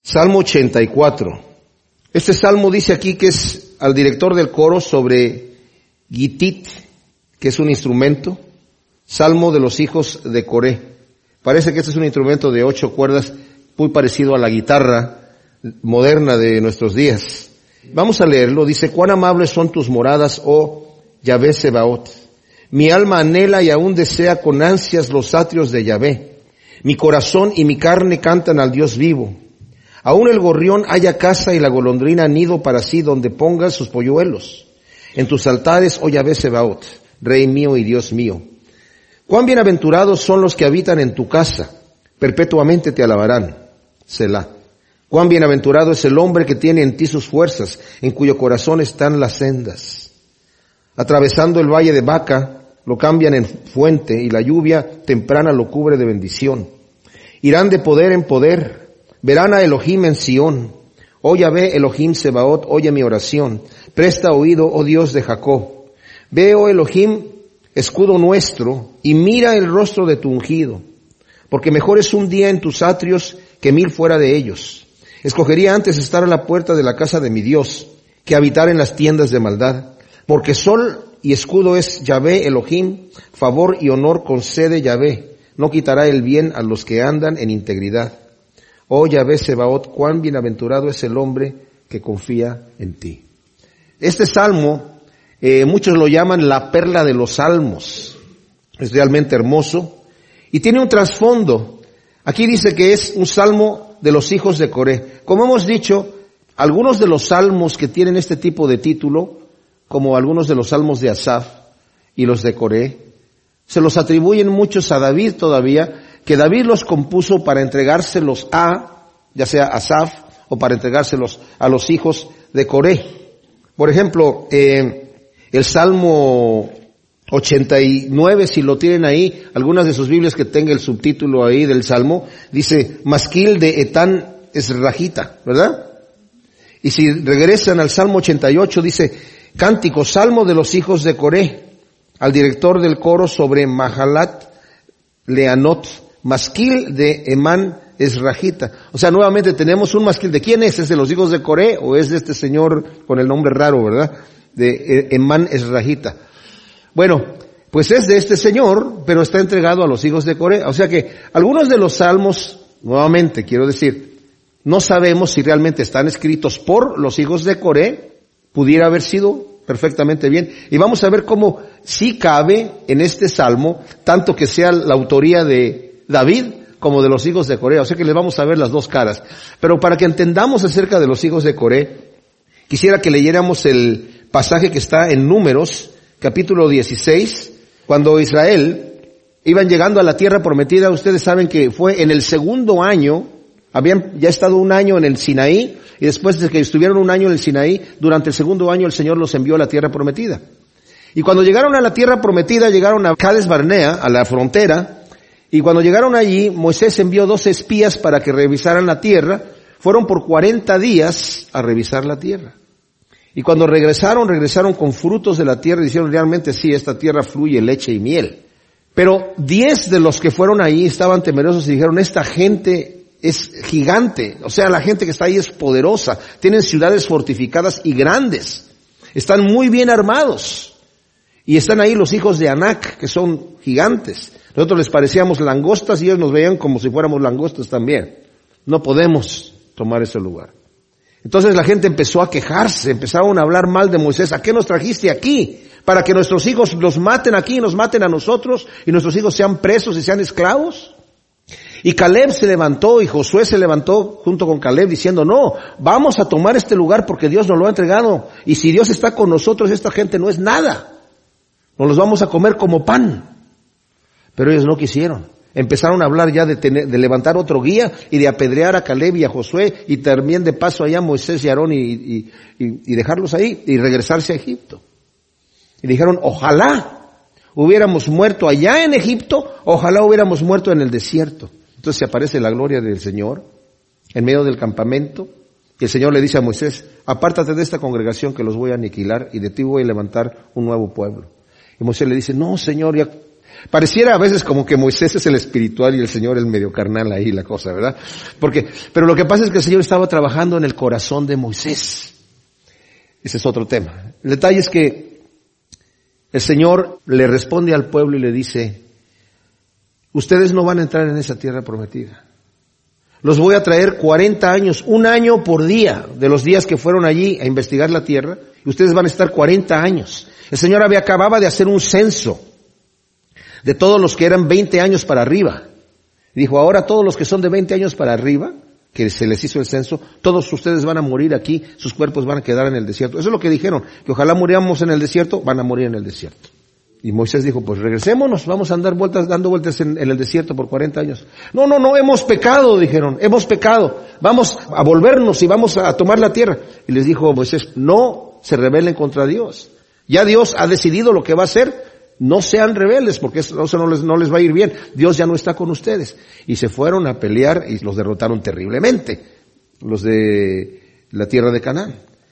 Salmo 84. Este salmo dice aquí que es al director del coro sobre Gitit, que es un instrumento. Salmo de los hijos de Coré. Parece que este es un instrumento de 8 cuerdas, muy parecido a la guitarra moderna de nuestros días. Vamos a leerlo. Dice: cuán amables son tus moradas, oh Yahvé Sebaot. Mi alma anhela y aún desea con ansias los atrios de Yahvé. Mi corazón y mi carne cantan al Dios vivo. Aún el gorrión halla casa y la golondrina nido para sí donde ponga sus polluelos. En tus altares, oh Yahvé Sebaot, Rey mío y Dios mío. Cuán bienaventurados son los que habitan en tu casa, perpetuamente te alabarán. Selah. Cuán bienaventurado es el hombre que tiene en ti sus fuerzas, en cuyo corazón están las sendas. Atravesando el valle de Baca, lo cambian en fuente, y la lluvia temprana lo cubre de bendición. Irán de poder en poder, verán a Elohim en Sión. Oh Yahvé Elohim Sebaot, oye mi oración. Presta oído, oh Dios de Jacob. Ve, oh Elohim, escudo nuestro, y mira el rostro de tu ungido. Porque mejor es un día en tus atrios que 1000 fuera de ellos. Escogería antes estar a la puerta de la casa de mi Dios, que habitar en las tiendas de maldad. Porque sol y escudo es Yahvé Elohim, favor y honor concede Yahvé. No quitará el bien a los que andan en integridad. Oh Yahvé Sebaot, cuán bienaventurado es el hombre que confía en ti. Este salmo, muchos lo llaman la perla de los salmos. Es realmente hermoso y tiene un trasfondo. Aquí dice que es un salmo de los hijos de Coré. Como hemos dicho, algunos de los salmos que tienen este tipo de título, como algunos de los salmos de Asaf y los de Coré, se los atribuyen muchos a David todavía, que David los compuso para entregárselos ya sea a Asaf o para entregárselos a los hijos de Coré. Por ejemplo, el Salmo 89, si lo tienen ahí, algunas de sus Biblias que tenga el subtítulo ahí del Salmo, dice Masquil de Etán Esrahita, ¿verdad? Y si regresan al Salmo 88, dice Cántico, Salmo de los hijos de Coré, al director del coro sobre Mahalat Leanot, Masquil de Emán Esrahita. O sea, nuevamente tenemos un masquil. ¿De quién es? ¿Es de los hijos de Coré o es de este señor con el nombre raro, verdad? De Emán Esrahita. Bueno, pues es de este señor, pero está entregado a los hijos de Coré. O sea que algunos de los salmos, nuevamente quiero decir, no sabemos si realmente están escritos por los hijos de Coré. Pudiera haber sido perfectamente bien. Y vamos a ver cómo sí cabe en este salmo, tanto que sea la autoría de David como de los hijos de Coré. O sea que les vamos a ver las dos caras. Pero para que entendamos acerca de los hijos de Coré, quisiera que leyéramos el pasaje que está en Números, capítulo 16, cuando Israel iban llegando a la tierra prometida. Ustedes saben que fue en el segundo año, habían ya estado un año en el Sinaí, y después de que estuvieron un año en el Sinaí, durante el segundo año el Señor los envió a la tierra prometida. Y cuando llegaron a la tierra prometida, llegaron a Cades Barnea, a la frontera, y cuando llegaron allí, Moisés envió 2 espías para que revisaran la tierra. Fueron por 40 días a revisar la tierra. Y cuando regresaron con frutos de la tierra y dijeron realmente sí, esta tierra fluye leche y miel. Pero 10 de los que fueron ahí estaban temerosos y dijeron, esta gente es gigante, o sea, la gente que está ahí es poderosa, tienen ciudades fortificadas y grandes, están muy bien armados. Y están ahí los hijos de Anac, que son gigantes. Nosotros les parecíamos langostas y ellos nos veían como si fuéramos langostas también. No podemos tomar ese lugar. Entonces la gente empezó a quejarse, empezaron a hablar mal de Moisés. ¿A qué nos trajiste aquí? Para que nuestros hijos los maten aquí y nos maten a nosotros y nuestros hijos sean presos y sean esclavos. Y Caleb se levantó y Josué se levantó junto con Caleb diciendo, no, vamos a tomar este lugar porque Dios nos lo ha entregado. Y si Dios está con nosotros, esta gente no es nada. Nos los vamos a comer como pan. Pero ellos no quisieron. Empezaron a hablar ya de levantar otro guía y de apedrear a Caleb y a Josué y también de paso allá a Moisés y Aarón y dejarlos ahí y regresarse a Egipto. Y dijeron, ojalá hubiéramos muerto allá en Egipto, ojalá hubiéramos muerto en el desierto. Entonces aparece la gloria del Señor en medio del campamento y el Señor le dice a Moisés, apártate de esta congregación que los voy a aniquilar y de ti voy a levantar un nuevo pueblo. Y Moisés le dice, no Señor, ya Pareciera a veces como que Moisés es el espiritual y el Señor el medio carnal ahí la cosa, ¿verdad? Pero lo que pasa es que el Señor estaba trabajando en el corazón de Moisés. Ese es otro tema. El detalle es que el Señor le responde al pueblo y le dice, ustedes no van a entrar en esa tierra prometida. Los voy a traer 40 años, 1 año por día de los días que fueron allí a investigar la tierra, y ustedes van a estar 40 años. El Señor acababa de hacer un censo de todos los que eran 20 años para arriba. Y dijo, ahora todos los que son de 20 años para arriba, que se les hizo el censo, todos ustedes van a morir aquí, sus cuerpos van a quedar en el desierto. Eso es lo que dijeron, que ojalá muriéramos en el desierto, van a morir en el desierto. Y Moisés dijo, pues regresémonos, vamos a andar dando vueltas en el desierto por 40 años. No, hemos pecado, dijeron, hemos pecado. Vamos a volvernos y vamos a tomar la tierra. Y les dijo Moisés, no se rebelen contra Dios. Ya Dios ha decidido lo que va a hacer, no sean rebeldes porque eso no les va a ir bien. Dios ya no está con ustedes. Y se fueron a pelear y los derrotaron terriblemente, los de la tierra de Canaán.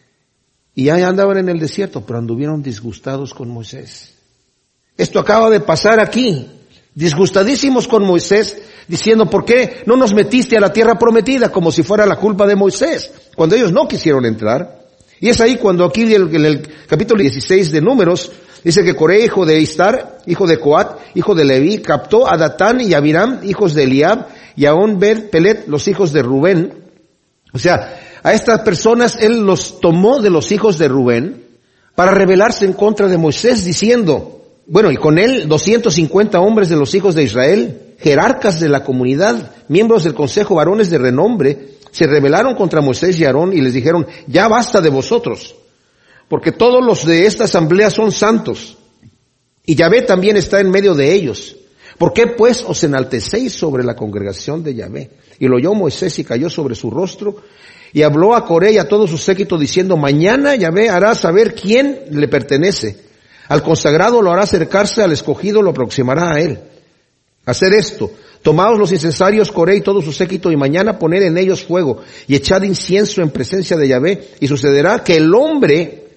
Y ahí andaban en el desierto, pero anduvieron disgustados con Moisés. Esto acaba de pasar aquí, disgustadísimos con Moisés, diciendo, ¿por qué no nos metiste a la tierra prometida? Como si fuera la culpa de Moisés, cuando ellos no quisieron entrar. Y es ahí cuando aquí en el capítulo 16 de Números, dice que Coré, hijo de Istar, hijo de Coat, hijo de Leví, captó a Datán y Abiram, hijos de Eliab, y a On-Bet, Pelet, los hijos de Rubén. O sea, a estas personas él los tomó de los hijos de Rubén para rebelarse en contra de Moisés, diciendo, bueno, y con él 250 hombres de los hijos de Israel, jerarcas de la comunidad, miembros del consejo, varones de renombre, se rebelaron contra Moisés y Aarón y les dijeron, ya basta de vosotros, porque todos los de esta asamblea son santos, y Yahvé también está en medio de ellos. ¿Por qué pues os enaltecéis sobre la congregación de Yahvé? Y lo oyó Moisés y cayó sobre su rostro, y habló a Coré y a todo su séquito diciendo, mañana Yahvé hará saber quién le pertenece. Al consagrado lo hará acercarse, al escogido lo aproximará a él. Hacer esto, tomaos los incensarios, Coré y todo su séquito, y mañana poner en ellos fuego, y echad incienso en presencia de Yahvé, y sucederá que el hombre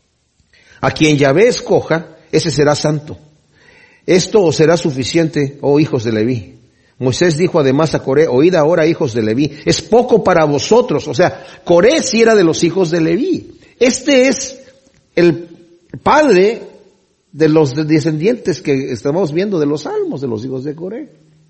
a quien Yahvé escoja, ese será santo. Esto os será suficiente, oh hijos de Leví. Moisés dijo además a Coré, oíd ahora, hijos de Leví, es poco para vosotros. O sea, Coré sí era de los hijos de Leví. Este es el padre de los descendientes que estamos viendo de los salmos, de los hijos de Coré.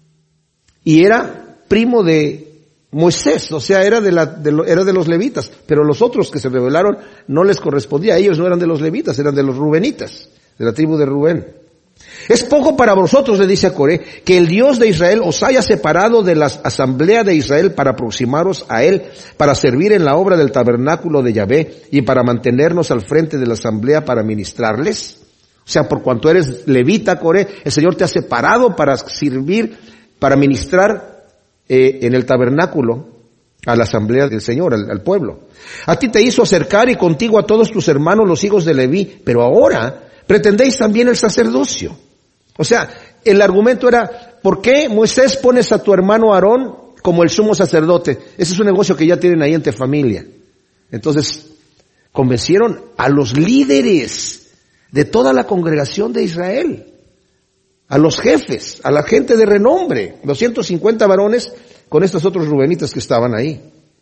Y era primo de Moisés, o sea, era de los levitas, pero los otros que se rebelaron no les correspondía, ellos no eran de los levitas, eran de los rubenitas, de la tribu de Rubén. Es poco para vosotros, le dice a Coré, que el Dios de Israel os haya separado de la asamblea de Israel para aproximaros a él, para servir en la obra del tabernáculo de Yahvé y para mantenernos al frente de la asamblea para ministrarles. O sea, por cuanto eres levita, Coré, el Señor te ha separado para servir, para ministrar en el tabernáculo a la asamblea del Señor, al pueblo. A ti te hizo acercar y contigo a todos tus hermanos, los hijos de Leví, pero ahora pretendéis también el sacerdocio. O sea, el argumento era, ¿por qué Moisés pones a tu hermano Aarón como el sumo sacerdote? Ese es un negocio que ya tienen ahí entre familia. Entonces, convencieron a los líderes de toda la congregación de Israel, a los jefes, a la gente de renombre, 250 varones con estos otros rubenitas que estaban ahí.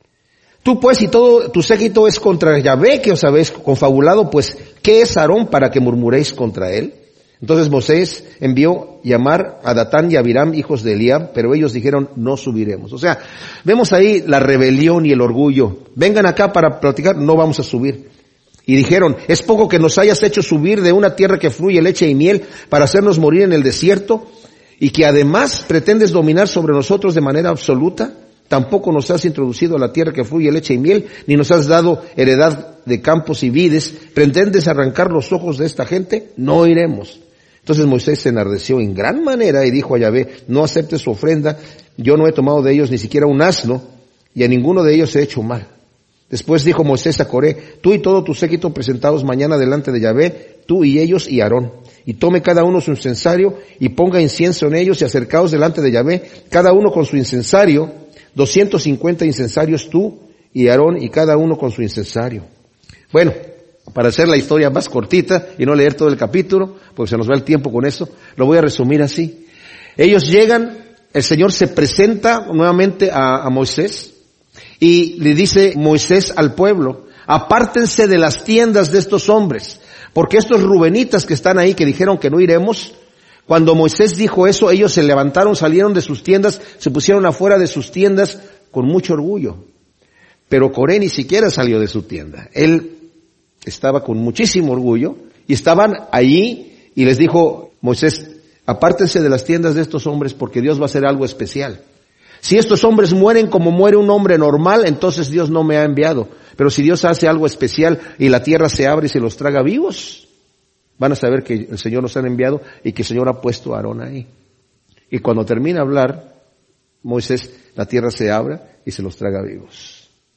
Tú pues y todo tu séquito es contra Yahvé que os habéis confabulado, pues ¿qué es Aarón para que murmuréis contra él? Entonces Moisés envió llamar a Datán y a Abiram, hijos de Eliab, pero ellos dijeron, no subiremos. O sea, vemos ahí la rebelión y el orgullo. Vengan acá para platicar, no vamos a subir. Y dijeron, es poco que nos hayas hecho subir de una tierra que fluye leche y miel para hacernos morir en el desierto, y que además pretendes dominar sobre nosotros de manera absoluta. Tampoco nos has introducido a la tierra que fluye leche y miel, ni nos has dado heredad de campos y vides. ¿Pretendes arrancar los ojos de esta gente? No iremos. Entonces Moisés se enardeció en gran manera y dijo a Yahvé, no aceptes su ofrenda, yo no he tomado de ellos ni siquiera un asno, y a ninguno de ellos he hecho mal. Después dijo Moisés a Coré, tú y todo tu séquito presentaos mañana delante de Yahvé, tú y ellos y Aarón. Y tome cada uno su incensario y ponga incienso en ellos y acercaos delante de Yahvé, cada uno con su incensario, 250 incensarios tú y Aarón y cada uno con su incensario. Bueno, Para hacer la historia más cortita y no leer todo el capítulo, porque se nos va el tiempo con eso, lo voy a resumir así. Ellos llegan, el Señor se presenta nuevamente a Moisés y le dice Moisés al pueblo: apártense de las tiendas de estos hombres, porque estos rubenitas que están ahí, que dijeron que no iremos, cuando Moisés dijo eso, ellos se levantaron, salieron de sus tiendas, se pusieron afuera de sus tiendas con mucho orgullo. Pero Coré ni siquiera salió de su tienda. Él estaba con muchísimo orgullo y estaban allí y les dijo Moisés: apártense de las tiendas de estos hombres porque Dios va a hacer algo especial. Si estos hombres mueren como muere un hombre normal, entonces Dios no me ha enviado. Pero si Dios hace algo especial y la tierra se abre y se los traga vivos, van a saber que el Señor nos ha enviado y que el Señor ha puesto a Aarón ahí. Y cuando termina de hablar Moisés, la tierra se abre y se los traga vivos.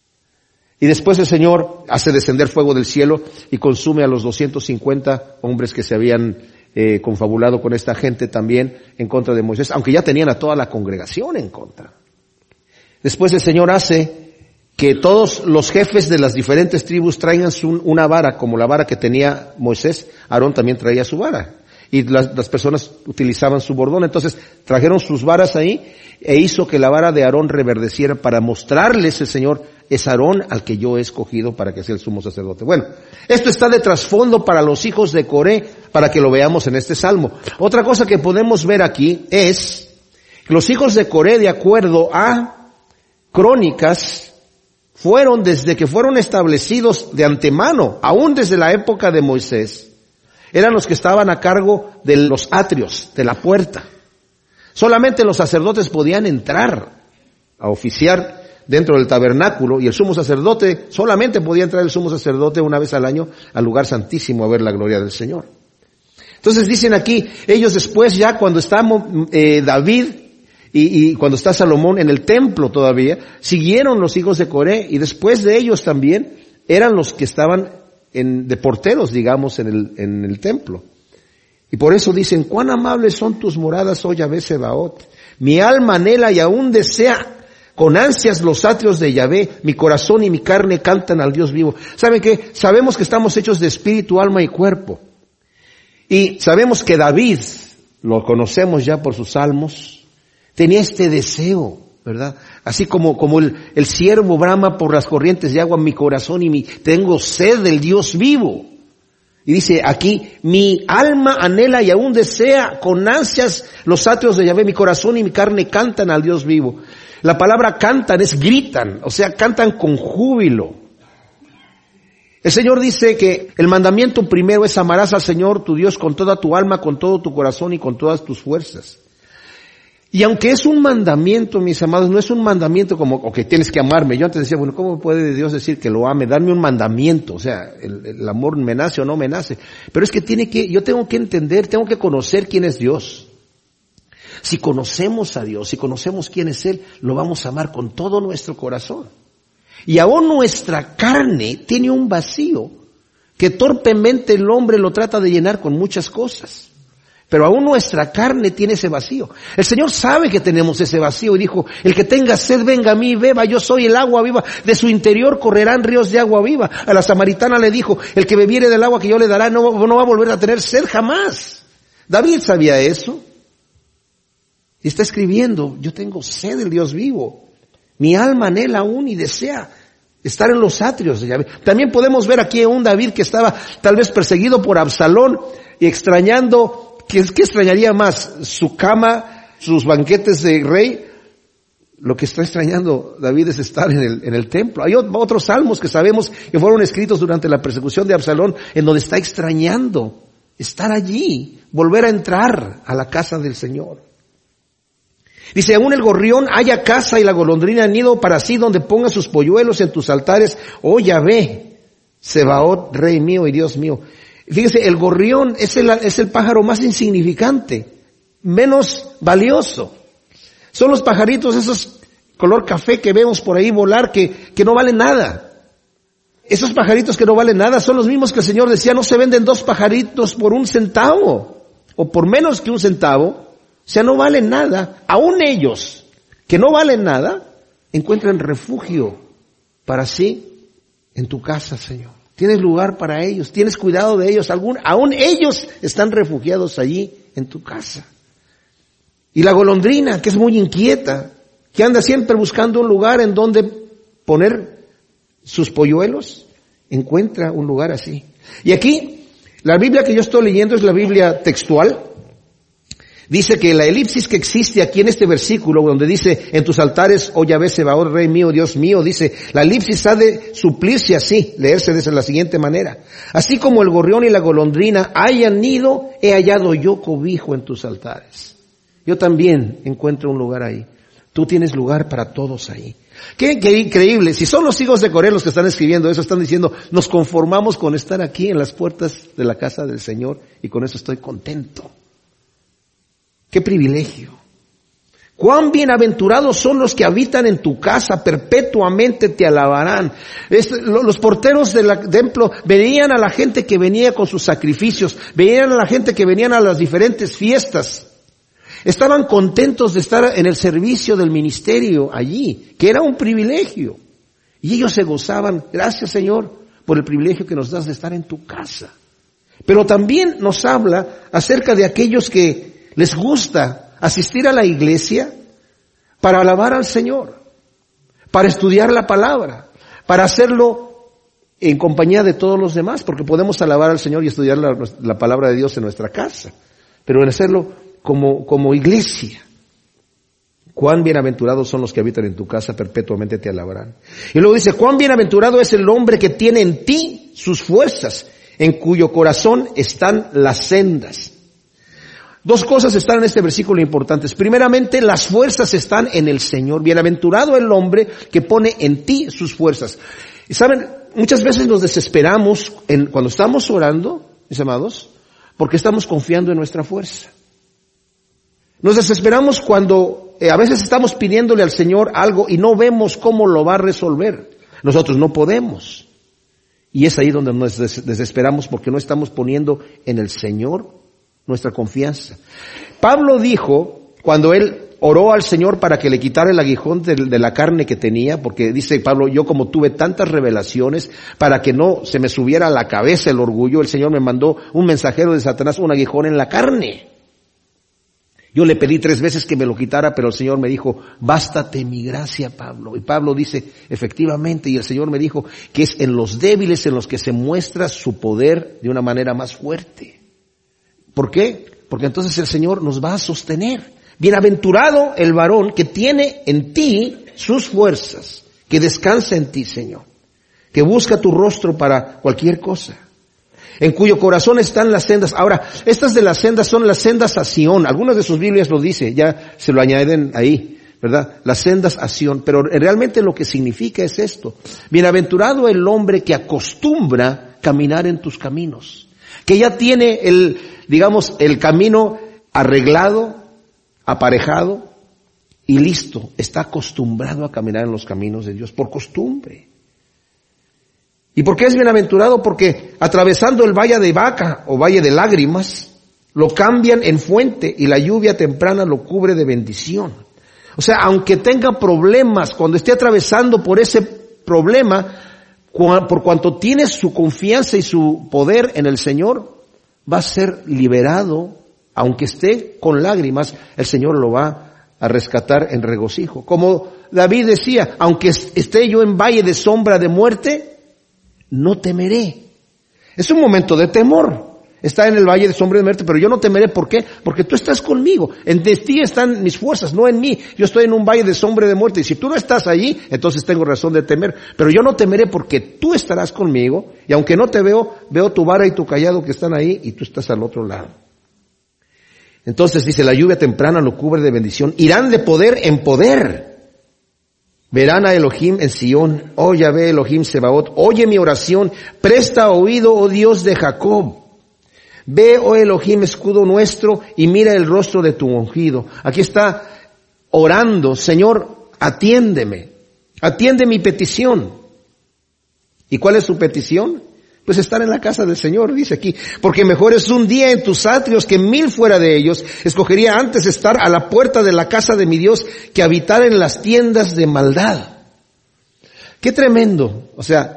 Y después el Señor hace descender fuego del cielo y consume a los 250 hombres que se habían confabulado con esta gente también en contra de Moisés, aunque ya tenían a toda la congregación en contra. Después el Señor hace que todos los jefes de las diferentes tribus traigan una vara, como la vara que tenía Moisés. Aarón también traía su vara. Y las personas utilizaban su bordón. Entonces trajeron sus varas ahí e hizo que la vara de Aarón reverdeciera para mostrarles el Señor: es Aarón al que yo he escogido para que sea el sumo sacerdote. Bueno, esto está de trasfondo para los hijos de Coré, para que lo veamos en este salmo. Otra cosa que podemos ver aquí es que los hijos de Coré, de acuerdo a Crónicas, fueron desde que fueron establecidos de antemano, aún desde la época de Moisés, eran los que estaban a cargo de los atrios, de la puerta. Solamente los sacerdotes podían entrar a oficiar dentro del tabernáculo, y el sumo sacerdote, solamente podía entrar el sumo sacerdote una vez al año al lugar santísimo a ver la gloria del Señor. Entonces dicen aquí, ellos después ya cuando está David y cuando está Salomón en el templo todavía, siguieron los hijos de Coré, y después de ellos también eran los que estaban de porteros, digamos, en el templo. Y por eso dicen: cuán amables son tus moradas, oh Yahvé Sebaot. Mi alma anhela y aún desea con ansias los atrios de Yahvé. Mi corazón y mi carne cantan al Dios vivo. ¿Saben qué? Sabemos que estamos hechos de espíritu, alma y cuerpo. Y sabemos que David, lo conocemos ya por sus salmos, tenía este deseo, ¿verdad? Así como el ciervo brama por las corrientes de agua, mi corazón tengo sed del Dios vivo. Y dice aquí: mi alma anhela y aún desea con ansias los atrios de Yahvé. Mi corazón y mi carne cantan al Dios vivo. La palabra cantan es gritan, o sea, cantan con júbilo. El Señor dice que el mandamiento primero es: amarás al Señor tu Dios con toda tu alma, con todo tu corazón y con todas tus fuerzas. Y aunque es un mandamiento, mis amados, no es un mandamiento como, ok, tienes que amarme. Yo antes decía, bueno, ¿cómo puede Dios decir que lo ame? Darme un mandamiento, o sea, el amor me nace o no me nace. Pero es que yo tengo que entender, tengo que conocer quién es Dios. Si conocemos a Dios, si conocemos quién es Él, lo vamos a amar con todo nuestro corazón. Y aún nuestra carne tiene un vacío que torpemente el hombre lo trata de llenar con muchas cosas. Pero aún nuestra carne tiene ese vacío. El Señor sabe que tenemos ese vacío y dijo: el que tenga sed, venga a mí y beba, yo soy el agua viva, de su interior correrán ríos de agua viva. A la samaritana le dijo: el que bebiere del agua que yo le daré no va a volver a tener sed jamás. David sabía eso. Y está escribiendo: yo tengo sed del Dios vivo. Mi alma anhela aún y desea estar en los atrios de Yahvé. También podemos ver aquí a un David que estaba tal vez perseguido por Absalón y extrañando. ¿Qué extrañaría más? ¿Su cama? ¿Sus banquetes de rey? Lo que está extrañando David es estar en el templo. Hay otros salmos que sabemos que fueron escritos durante la persecución de Absalón, en donde está extrañando estar allí, volver a entrar a la casa del Señor. Dice: aún el gorrión halla casa y la golondrina nido para sí, donde ponga sus polluelos en tus altares, oh Yahvé, Sebaot, Rey mío y Dios mío. Fíjese, el gorrión es el pájaro más insignificante, menos valioso. Son los pajaritos esos color café que vemos por ahí volar que no valen nada. Esos pajaritos que no valen nada son los mismos que el Señor decía: no se venden 2 pajaritos por 1 centavo o por menos que 1 centavo. O sea, no valen nada. Aún ellos que no valen nada encuentran refugio para sí en tu casa, Señor. Tienes lugar para ellos, tienes cuidado de ellos, aún ellos están refugiados allí en tu casa. Y la golondrina, que es muy inquieta, que anda siempre buscando un lugar en donde poner sus polluelos, encuentra un lugar así. Y aquí, la Biblia que yo estoy leyendo es la Biblia textual. Dice que la elipsis que existe aquí en este versículo, donde dice, en tus altares, oh Yahvé Sebaot, Rey mío, Dios mío, dice, la elipsis ha de suplirse así, leerse de la siguiente manera. Así como el gorrión y la golondrina hayan nido, he hallado yo cobijo en tus altares. Yo también encuentro un lugar ahí. Tú tienes lugar para todos ahí. Qué increíble. Si son los hijos de Coré los que están escribiendo eso, están diciendo, nos conformamos con estar aquí en las puertas de la casa del Señor y con eso estoy contento. ¡Qué privilegio! ¡Cuán bienaventurados son los que habitan en tu casa! Perpetuamente te alabarán. Los porteros del templo veían a la gente que venía con sus sacrificios, veían a la gente que venían a las diferentes fiestas. Estaban contentos de estar en el servicio del ministerio allí, que era un privilegio. Y ellos se gozaban, gracias Señor, por el privilegio que nos das de estar en tu casa. Pero también nos habla acerca de aquellos que les gusta asistir a la iglesia para alabar al Señor, para estudiar la palabra, para hacerlo en compañía de todos los demás, porque podemos alabar al Señor y estudiar la palabra de Dios en nuestra casa, pero en hacerlo como iglesia. Cuán bienaventurados son los que habitan en tu casa, perpetuamente te alabarán. Y luego dice, cuán bienaventurado es el hombre que tiene en ti sus fuerzas, en cuyo corazón están las sendas. Dos cosas están en este versículo importantes. Primeramente, las fuerzas están en el Señor. Bienaventurado el hombre que pone en ti sus fuerzas. Y saben, muchas veces nos desesperamos cuando estamos orando, mis amados, porque estamos confiando en nuestra fuerza. Nos desesperamos cuando a veces estamos pidiéndole al Señor algo y no vemos cómo lo va a resolver. Nosotros no podemos. Y es ahí donde nos desesperamos porque no estamos poniendo en el Señor nuestra confianza. Pablo dijo, cuando él oró al Señor para que le quitara el aguijón de la carne que tenía, porque dice Pablo, yo como tuve tantas revelaciones, para que no se me subiera a la cabeza el orgullo, el Señor me mandó un mensajero de Satanás, un aguijón en la carne. Yo le pedí 3 veces que me lo quitara, pero el Señor me dijo, bástate mi gracia, Pablo. Y Pablo dice, efectivamente, y el Señor me dijo que es en los débiles en los que se muestra su poder de una manera más fuerte. ¿Por qué? Porque entonces el Señor nos va a sostener. Bienaventurado el varón que tiene en ti sus fuerzas, que descansa en ti, Señor, que busca tu rostro para cualquier cosa, en cuyo corazón están las sendas. Ahora, estas de las sendas son las sendas a Sión. Algunas de sus Biblias lo dice, ya se lo añaden ahí, ¿verdad? Las sendas a Sión. Pero realmente lo que significa es esto. Bienaventurado el hombre que acostumbra caminar en tus caminos, que ya tiene el camino arreglado, aparejado y listo. Está acostumbrado a caminar en los caminos de Dios por costumbre. ¿Y por qué es bienaventurado? Porque atravesando el valle de Baca o valle de lágrimas, lo cambian en fuente y la lluvia temprana lo cubre de bendición. O sea, aunque tenga problemas, cuando esté atravesando por ese problema, por cuanto tiene su confianza y su poder en el Señor, va a ser liberado, aunque esté con lágrimas, el Señor lo va a rescatar en regocijo. Como David decía, aunque esté yo en valle de sombra de muerte, no temeré. Es un momento de temor. Está en el valle de sombra de muerte, pero yo no temeré. ¿Por qué? Porque tú estás conmigo. En ti están mis fuerzas, no en mí. Yo estoy en un valle de sombra de muerte. Y si tú no estás allí, entonces tengo razón de temer. Pero yo no temeré porque tú estarás conmigo. Y aunque no te veo, veo tu vara y tu cayado que están ahí y tú estás al otro lado. Entonces dice, la lluvia temprana lo cubre de bendición. Irán de poder en poder. Verán a Elohim en Sión. Oh Yahvé Elohim Sebaot. Oye mi oración. Presta oído, oh Dios de Jacob. Ve, oh Elohim, escudo nuestro, y mira el rostro de tu ungido. Aquí está orando, Señor, atiéndeme. Atiende mi petición. ¿Y cuál es su petición? Pues estar en la casa del Señor, dice aquí. Porque mejor es un día en tus atrios que 1000 fuera de ellos. Escogería antes estar a la puerta de la casa de mi Dios que habitar en las tiendas de maldad. Qué tremendo. O sea,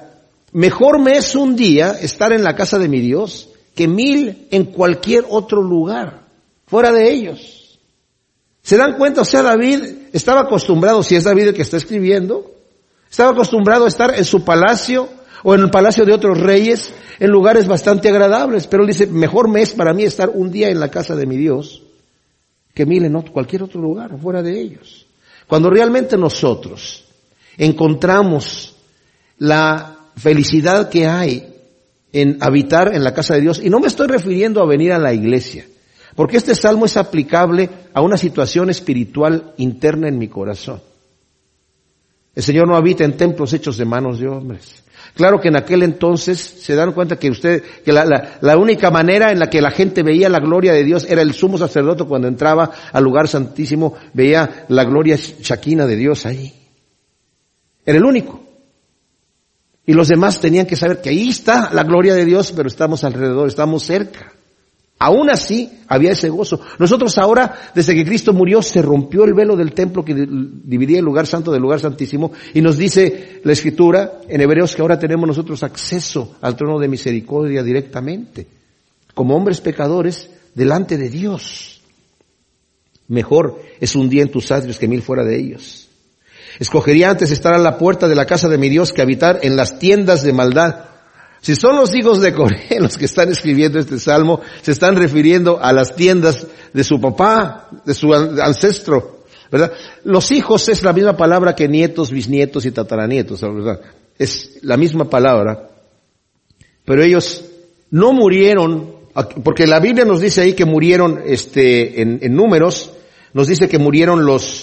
Mejor me es un día estar en la casa de mi Dios que 1000 en cualquier otro lugar, fuera de ellos. ¿Se dan cuenta? O sea, David estaba acostumbrado, si es David el que está escribiendo, estaba acostumbrado a estar en su palacio o en el palacio de otros reyes, en lugares bastante agradables. Pero él dice, mejor me es para mí estar un día en la casa de mi Dios que 1000 en cualquier otro lugar, fuera de ellos. Cuando realmente nosotros encontramos la felicidad que hay en habitar en la casa de Dios, y no me estoy refiriendo a venir a la iglesia, porque este salmo es aplicable a una situación espiritual interna en mi corazón. El Señor no habita en templos hechos de manos de hombres. Claro que en aquel entonces se dan cuenta que la única manera en la que la gente veía la gloria de Dios era el sumo sacerdote cuando entraba al lugar santísimo, veía la gloria shaquina de Dios ahí. Era el único. Y los demás tenían que saber que ahí está la gloria de Dios, pero estamos alrededor, estamos cerca. Aún así, había ese gozo. Nosotros ahora, desde que Cristo murió, se rompió el velo del templo que dividía el lugar santo del lugar santísimo, y nos dice la Escritura en Hebreos que ahora tenemos nosotros acceso al trono de misericordia directamente, como hombres pecadores, delante de Dios. Mejor es un día en tus atrios que 1000 fuera de ellos. Escogería antes estar a la puerta de la casa de mi Dios que habitar en las tiendas de maldad. Si son los hijos de Coré los que están escribiendo este salmo, se están refiriendo a las tiendas de su papá, de su ancestro, ¿verdad? Los hijos es la misma palabra que nietos, bisnietos y tataranietos, ¿verdad? Es la misma palabra. Pero ellos no murieron, porque la Biblia nos dice ahí que murieron, en Números, nos dice que murieron los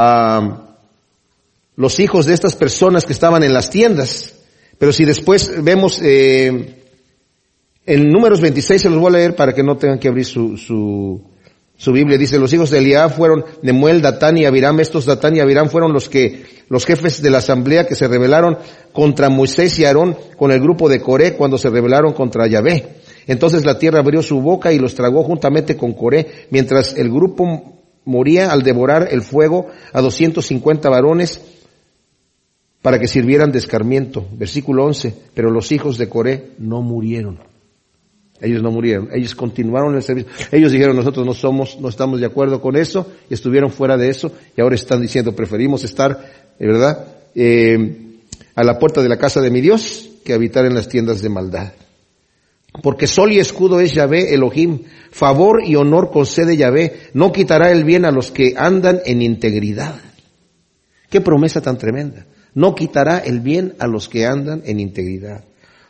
hijos de estas personas que estaban en las tiendas. Pero si después vemos en Números 26, se los voy a leer para que no tengan que abrir su Biblia. Dice, los hijos de Eliab fueron Nemuel, Datán y Abiram. Estos Datán y Abiram fueron los jefes de la asamblea que se rebelaron contra Moisés y Aarón con el grupo de Coré cuando se rebelaron contra Yahvé. Entonces la tierra abrió su boca y los tragó juntamente con Coré, mientras el grupo moría al devorar el fuego a 250 varones, para que sirvieran de escarmiento. Versículo 11, pero los hijos de Coré no murieron. Ellos no murieron, ellos continuaron el servicio. Ellos dijeron, nosotros no estamos de acuerdo con eso, y estuvieron fuera de eso, y ahora están diciendo, preferimos estar, ¿verdad?, a la puerta de la casa de mi Dios, que habitar en las tiendas de maldad. Porque sol y escudo es Yahvé Elohim, favor y honor concede Yahvé, no quitará el bien a los que andan en integridad. Qué promesa tan tremenda. No quitará el bien a los que andan en integridad.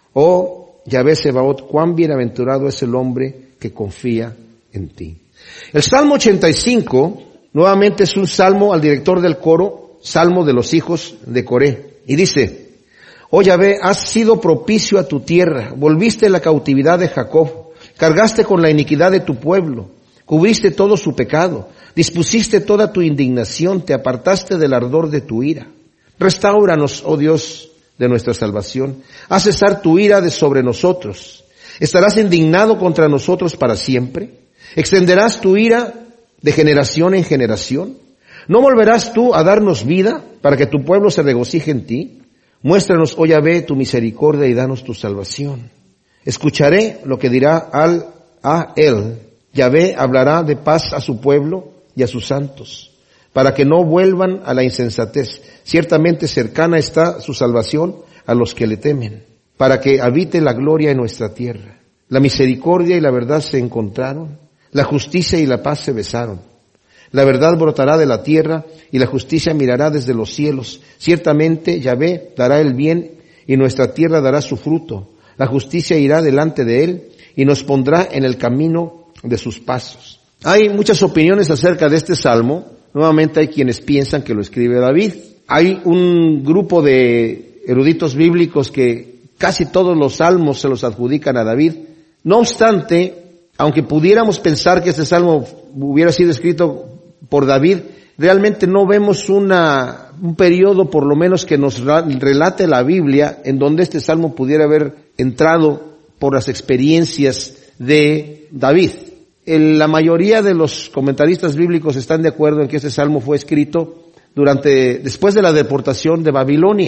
Oh, Yahvé Sebaot, cuán bienaventurado es el hombre que confía en ti. El Salmo 85, nuevamente es un salmo al director del coro, salmo de los hijos de Coré. Y dice, oh Yahvé, has sido propicio a tu tierra, volviste la cautividad de Jacob, cargaste con la iniquidad de tu pueblo, cubriste todo su pecado, dispusiste toda tu indignación, te apartaste del ardor de tu ira. Restáuranos, oh Dios, de nuestra salvación. Haz cesar tu ira de sobre nosotros. ¿Estarás indignado contra nosotros para siempre? ¿Extenderás tu ira de generación en generación? ¿No volverás tú a darnos vida para que tu pueblo se regocije en ti? Muéstranos, oh Yahvé, tu misericordia y danos tu salvación. Escucharé lo que dirá a él. Yahvé hablará de paz a su pueblo y a sus santos, para que no vuelvan a la insensatez. Ciertamente cercana está su salvación a los que le temen, para que habite la gloria en nuestra tierra. La misericordia y la verdad se encontraron, la justicia y la paz se besaron. La verdad brotará de la tierra y la justicia mirará desde los cielos. Ciertamente Yahvé dará el bien y nuestra tierra dará su fruto. La justicia irá delante de él y nos pondrá en el camino de sus pasos. Hay muchas opiniones acerca de este salmo. Nuevamente hay quienes piensan que lo escribe David. Hay un grupo de eruditos bíblicos que casi todos los salmos se los adjudican a David. No obstante, aunque pudiéramos pensar que este salmo hubiera sido escrito por David, realmente no vemos un periodo por lo menos que nos relate la Biblia en donde este salmo pudiera haber entrado por las experiencias de David. La mayoría de los comentaristas bíblicos están de acuerdo en que este salmo fue escrito después de la deportación de Babilonia.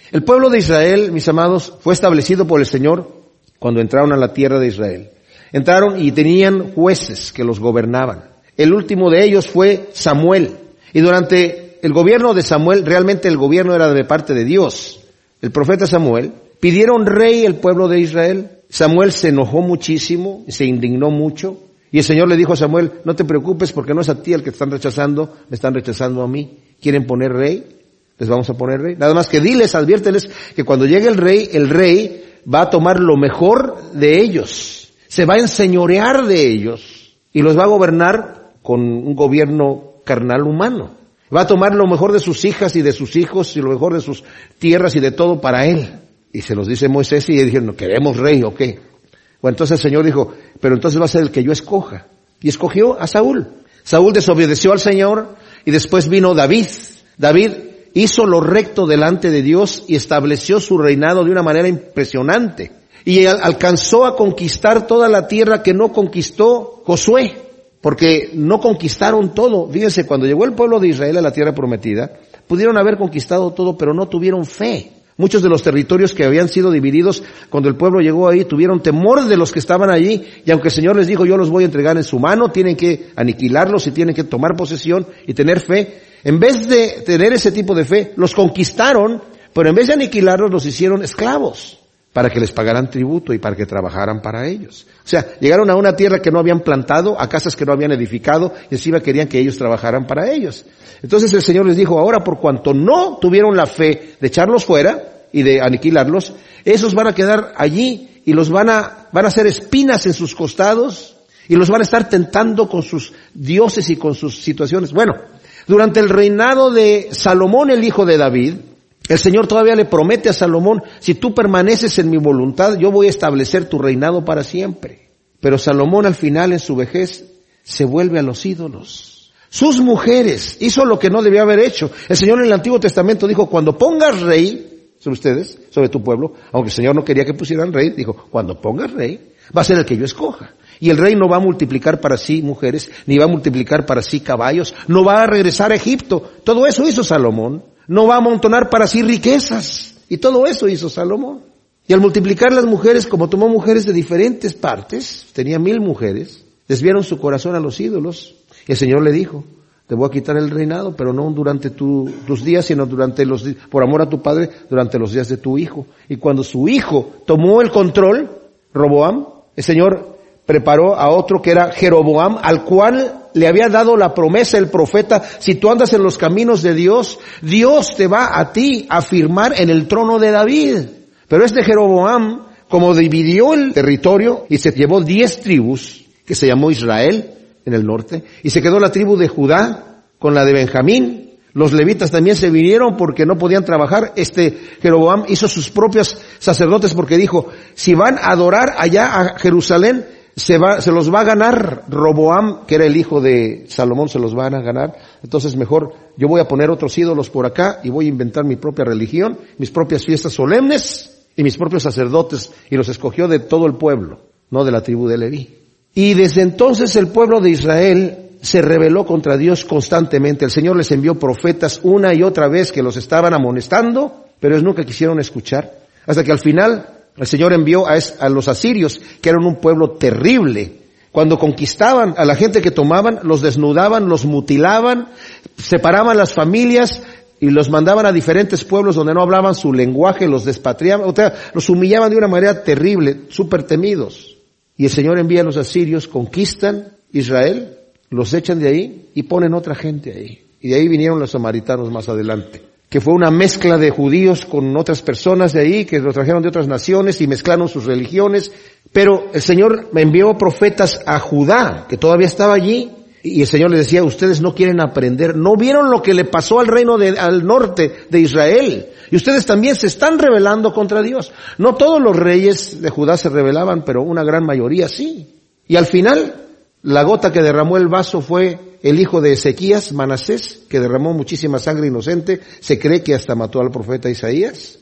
El pueblo de Israel, mis amados, fue establecido por el Señor cuando entraron a la tierra de Israel. Entraron y tenían jueces que los gobernaban. El último de ellos fue Samuel. Y durante el gobierno de Samuel, realmente el gobierno era de parte de Dios. El profeta Samuel, pidieron rey el pueblo de Israel. Samuel se enojó muchísimo, se indignó mucho. Y el Señor le dijo a Samuel, no te preocupes porque no es a ti el que te están rechazando, me están rechazando a mí. ¿Quieren poner rey? Les vamos a poner rey. Nada más que diles, adviérteles que cuando llegue el rey va a tomar lo mejor de ellos. Se va a enseñorear de ellos y los va a gobernar con un gobierno carnal humano. Va a tomar lo mejor de sus hijas y de sus hijos y lo mejor de sus tierras y de todo para él. Y se los dice Moisés y ellos dijeron, no queremos rey, ¿o qué? Bueno, entonces el Señor dijo, pero entonces va a ser el que yo escoja. Y escogió a Saúl. Saúl desobedeció al Señor y después vino David. David hizo lo recto delante de Dios y estableció su reinado de una manera impresionante. Y alcanzó a conquistar toda la tierra que no conquistó Josué, porque no conquistaron todo. Fíjense, cuando llegó el pueblo de Israel a la tierra prometida, pudieron haber conquistado todo, pero no tuvieron fe. Muchos de los territorios que habían sido divididos, cuando el pueblo llegó ahí, tuvieron temor de los que estaban allí, y aunque el Señor les dijo, yo los voy a entregar en su mano, tienen que aniquilarlos y tienen que tomar posesión y tener fe. En vez de tener ese tipo de fe, los conquistaron, pero en vez de aniquilarlos, los hicieron esclavos, para que les pagaran tributo y para que trabajaran para ellos. O sea, llegaron a una tierra que no habían plantado, a casas que no habían edificado, y encima querían que ellos trabajaran para ellos. Entonces el Señor les dijo, ahora por cuanto no tuvieron la fe de echarlos fuera y de aniquilarlos, esos van a quedar allí y los van a hacer espinas en sus costados y los van a estar tentando con sus dioses y con sus situaciones. Bueno, durante el reinado de Salomón, el hijo de David, el Señor todavía le promete a Salomón, si tú permaneces en mi voluntad, yo voy a establecer tu reinado para siempre. Pero Salomón al final, en su vejez, se vuelve a los ídolos. Sus mujeres, hizo lo que no debía haber hecho. El Señor en el Antiguo Testamento dijo, cuando pongas rey sobre ustedes, sobre tu pueblo, aunque el Señor no quería que pusieran rey, dijo, cuando pongas rey, va a ser el que yo escoja. Y el rey no va a multiplicar para sí mujeres, ni va a multiplicar para sí caballos, no va a regresar a Egipto. Todo eso hizo Salomón. No va a amontonar para sí riquezas. Y todo eso hizo Salomón. Y al multiplicar las mujeres, como tomó mujeres de diferentes partes, tenía 1000 mujeres, desviaron su corazón a los ídolos. Y el Señor le dijo, te voy a quitar el reinado, pero no durante tus días, sino por amor a tu padre, durante los días de tu hijo. Y cuando su hijo tomó el control, Roboam, el Señor preparó a otro que era Jeroboam, al cual le había dado la promesa el profeta, si tú andas en los caminos de Dios, Dios te va a ti a firmar en el trono de David. Pero este Jeroboam, como dividió el territorio y se llevó 10 tribus, que se llamó Israel en el norte, y se quedó la tribu de Judá con la de Benjamín. Los levitas también se vinieron porque no podían trabajar. Jeroboam hizo sus propios sacerdotes porque dijo, si van a adorar allá a Jerusalén, se los va a ganar Roboam, que era el hijo de Salomón, se los van a ganar. Entonces mejor yo voy a poner otros ídolos por acá y voy a inventar mi propia religión, mis propias fiestas solemnes y mis propios sacerdotes. Y los escogió de todo el pueblo, no de la tribu de Leví. Y desde entonces el pueblo de Israel se rebeló contra Dios constantemente. El Señor les envió profetas una y otra vez que los estaban amonestando, pero ellos nunca quisieron escuchar. Hasta que al final el Señor envió a los asirios, que eran un pueblo terrible. Cuando conquistaban a la gente que tomaban, los desnudaban, los mutilaban, separaban las familias y los mandaban a diferentes pueblos donde no hablaban su lenguaje, los despatriaban, o sea, los humillaban de una manera terrible, súper temidos. Y el Señor envía a los asirios, conquistan Israel, los echan de ahí y ponen otra gente ahí. Y de ahí vinieron los samaritanos más adelante, que fue una mezcla de judíos con otras personas de ahí, que los trajeron de otras naciones y mezclaron sus religiones. Pero el Señor me envió profetas a Judá, que todavía estaba allí, y el Señor les decía, ustedes no quieren aprender, no vieron lo que le pasó al reino al norte de Israel, y ustedes también se están rebelando contra Dios. No todos los reyes de Judá se rebelaban, pero una gran mayoría sí. Y al final, la gota que derramó el vaso fue el hijo de Ezequías, Manasés, que derramó muchísima sangre inocente, se cree que hasta mató al profeta Isaías,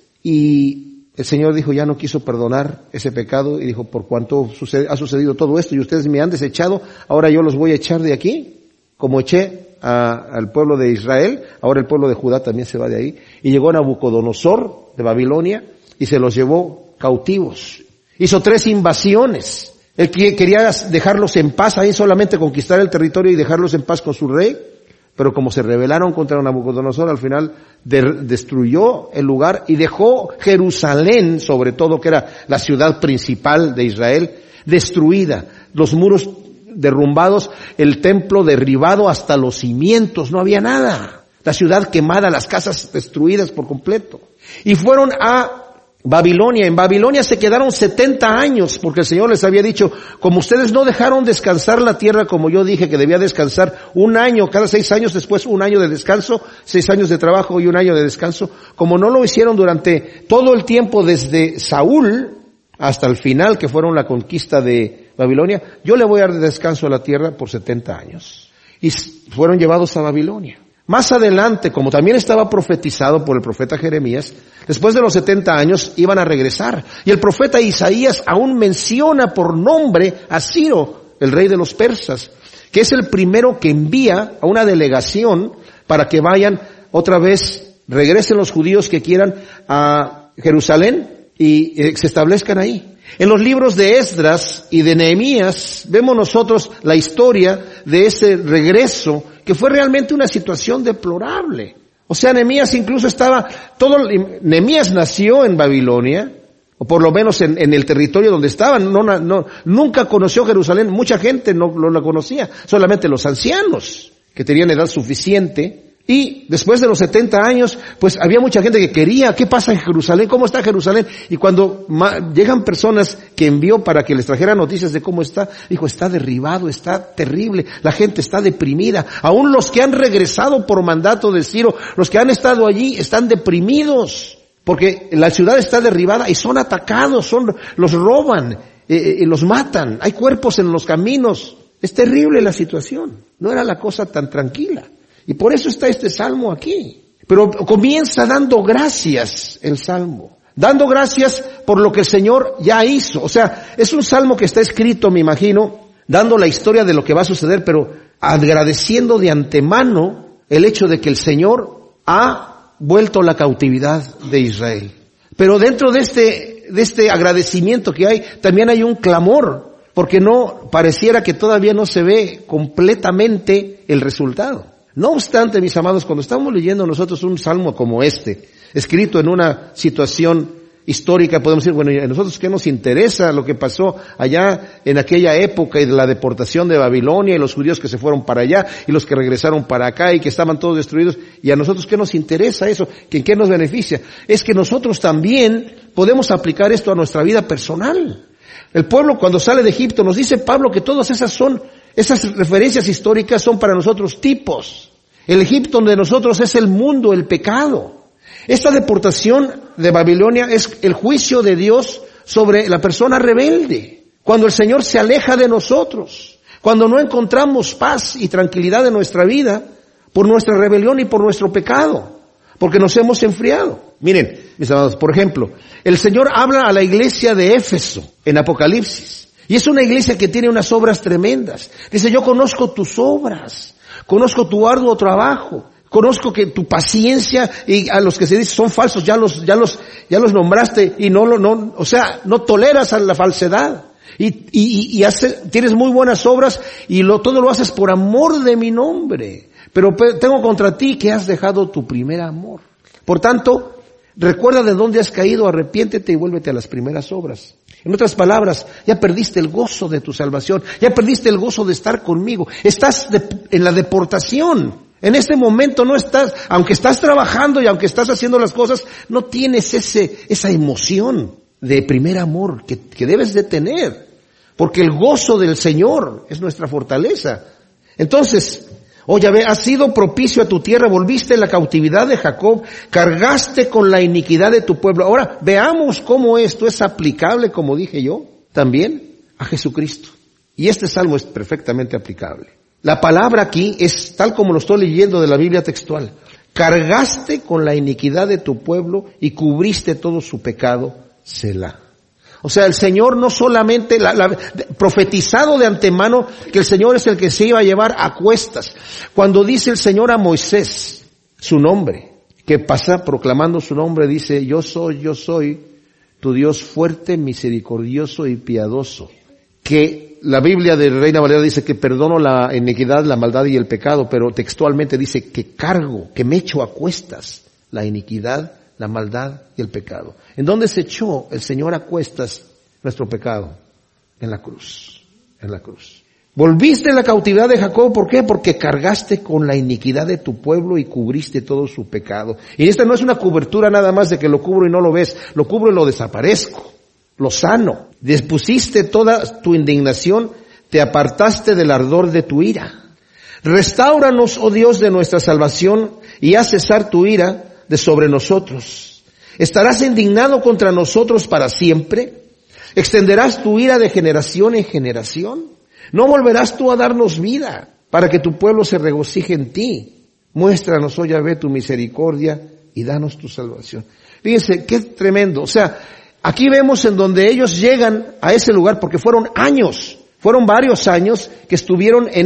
y el Señor dijo, ya no quiso perdonar ese pecado, y dijo, por cuanto ha sucedido todo esto, y ustedes me han desechado, ahora yo los voy a echar de aquí, como eché al pueblo de Israel, ahora el pueblo de Judá también se va de ahí, y llegó Nabucodonosor de Babilonia y se los llevó cautivos. Hizo 3 invasiones. Él quería dejarlos en paz, ahí solamente conquistar el territorio y dejarlos en paz con su rey, pero como se rebelaron contra Nabucodonosor, al final destruyó el lugar y dejó Jerusalén, sobre todo, que era la ciudad principal de Israel, destruida, los muros derrumbados, el templo derribado hasta los cimientos, no había nada, la ciudad quemada, las casas destruidas por completo. Y fueron a Babilonia. En Babilonia se quedaron 70 años, porque el Señor les había dicho, como ustedes no dejaron descansar la tierra como yo dije que debía descansar 1 año, cada 6 años, después 1 año de descanso, 6 años de trabajo y 1 año de descanso, como no lo hicieron durante todo el tiempo desde Saúl hasta el final, que fueron la conquista de Babilonia, yo le voy a dar descanso a la tierra por 70 años. Y fueron llevados a Babilonia. Más adelante, como también estaba profetizado por el profeta Jeremías, después de los 70 años iban a regresar. Y el profeta Isaías aún menciona por nombre a Ciro, el rey de los persas, que es el primero que envía a una delegación para que vayan otra vez, regresen los judíos que quieran a Jerusalén y se establezcan ahí. En los libros de Esdras y de Nehemías vemos nosotros la historia de ese regreso, que fue realmente una situación deplorable. O sea, Nehemías incluso Nehemías nació en Babilonia, o por lo menos en el territorio donde estaban, nunca conoció Jerusalén, mucha gente no la conocía, solamente los ancianos, que tenían edad suficiente. Y después de los 70 años, pues había mucha gente que quería, ¿qué pasa en Jerusalén? ¿Cómo está Jerusalén? Y cuando llegan personas que envió para que les trajeran noticias de cómo está, dijo, está derribado, está terrible, la gente está deprimida. Aún los que han regresado por mandato de Ciro, los que han estado allí, están deprimidos, porque la ciudad está derribada y son atacados, los roban, los matan, hay cuerpos en los caminos. Es terrible la situación, no era la cosa tan tranquila. Y por eso está este salmo aquí. Pero comienza dando gracias el salmo. Dando gracias por lo que el Señor ya hizo. O sea, es un salmo que está escrito, me imagino, dando la historia de lo que va a suceder, pero agradeciendo de antemano el hecho de que el Señor ha vuelto la cautividad de Israel. Pero dentro de este agradecimiento que hay, también hay un clamor, porque no pareciera que todavía no se ve completamente el resultado. No obstante, mis amados, cuando estamos leyendo nosotros un salmo como este, escrito en una situación histórica, podemos decir, bueno, ¿y a nosotros qué nos interesa lo que pasó allá en aquella época y de la deportación de Babilonia y los judíos que se fueron para allá y los que regresaron para acá y que estaban todos destruidos? ¿Y a nosotros qué nos interesa eso? ¿En qué nos beneficia? Es que nosotros también podemos aplicar esto a nuestra vida personal. El pueblo cuando sale de Egipto, nos dice Pablo que todas esas referencias históricas son para nosotros tipos. El Egipto de nosotros es el mundo, el pecado. Esta deportación de Babilonia es el juicio de Dios sobre la persona rebelde. Cuando el Señor se aleja de nosotros, cuando no encontramos paz y tranquilidad en nuestra vida por nuestra rebelión y por nuestro pecado, porque nos hemos enfriado. Miren, mis amados, por ejemplo, el Señor habla a la iglesia de Éfeso en Apocalipsis. Y es una iglesia que tiene unas obras tremendas. Dice, yo conozco tus obras, conozco tu arduo trabajo, conozco que tu paciencia, y a los que se dice son falsos, ya los nombraste y no toleras a la falsedad. Y tienes muy buenas obras y todo lo haces por amor de mi nombre. Pero tengo contra ti que has dejado tu primer amor. Por tanto, recuerda de dónde has caído, arrepiéntete y vuélvete a las primeras obras. En otras palabras, ya perdiste el gozo de tu salvación, ya perdiste el gozo de estar conmigo. Estás en la deportación. En este momento no estás, aunque estás trabajando y aunque estás haciendo las cosas, no tienes esa emoción de primer amor que debes de tener. Porque el gozo del Señor es nuestra fortaleza. Entonces, Yahvé, has sido propicio a tu tierra, volviste la cautividad de Jacob, cargaste con la iniquidad de tu pueblo. Ahora, veamos cómo esto es aplicable, como dije yo, también a Jesucristo. Y este salmo es perfectamente aplicable. La palabra aquí es tal como lo estoy leyendo de la Biblia textual. Cargaste con la iniquidad de tu pueblo y cubriste todo su pecado, Selah. O sea, el Señor no solamente, profetizado de antemano que el Señor es el que se iba a llevar a cuestas. Cuando dice el Señor a Moisés su nombre, que pasa proclamando su nombre, dice, yo soy tu Dios fuerte, misericordioso y piadoso. Que la Biblia de Reina Valera dice que perdono la iniquidad, la maldad y el pecado, pero textualmente dice que cargo, que me echo a cuestas la iniquidad, la maldad y el pecado. ¿En dónde se echó el Señor a cuestas nuestro pecado? En la cruz, en la cruz. Volviste en la cautividad de Jacob, ¿por qué? Porque cargaste con la iniquidad de tu pueblo y cubriste todo su pecado. Y esta no es una cobertura nada más de que lo cubro y no lo ves, lo cubro y lo desaparezco, lo sano. Dispusiste toda tu indignación, te apartaste del ardor de tu ira. Restáuranos, oh Dios, de nuestra salvación y haz cesar tu ira de sobre nosotros. ¿Estarás indignado contra nosotros para siempre? ¿Extenderás tu ira de generación en generación? ¿No volverás tú a darnos vida para que tu pueblo se regocije en ti? Muéstranos, oh Yahvé, tu misericordia y danos tu salvación. Fíjense, qué tremendo. O sea, aquí vemos en donde ellos llegan a ese lugar porque fueron varios años que estuvieron en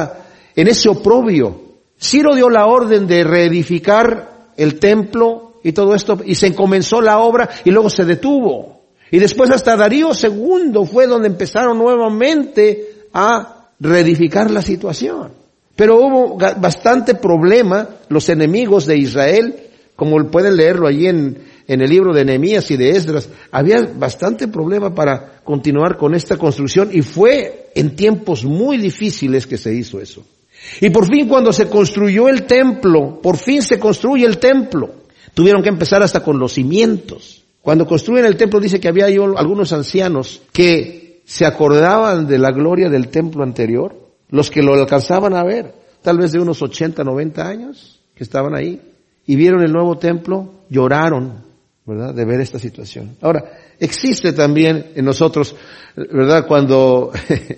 ese oprobio. Ciro dio la orden de reedificar el templo y todo esto, y se comenzó la obra y luego se detuvo. Y después hasta Darío II fue donde empezaron nuevamente a reedificar la situación. Pero hubo bastante problema, los enemigos de Israel, como pueden leerlo allí en el libro de Nehemías y de Esdras, había bastante problema para continuar con esta construcción y fue en tiempos muy difíciles que se hizo eso. Y por fin cuando se construyó el templo, por fin se construye el templo, tuvieron que empezar hasta con los cimientos. Cuando construyen el templo dice que había algunos ancianos que se acordaban de la gloria del templo anterior, los que lo alcanzaban a ver, tal vez de unos 80, 90 años que estaban ahí, y vieron el nuevo templo, lloraron, ¿verdad?, de ver esta situación. Ahora, existe también en nosotros, ¿verdad?, cuando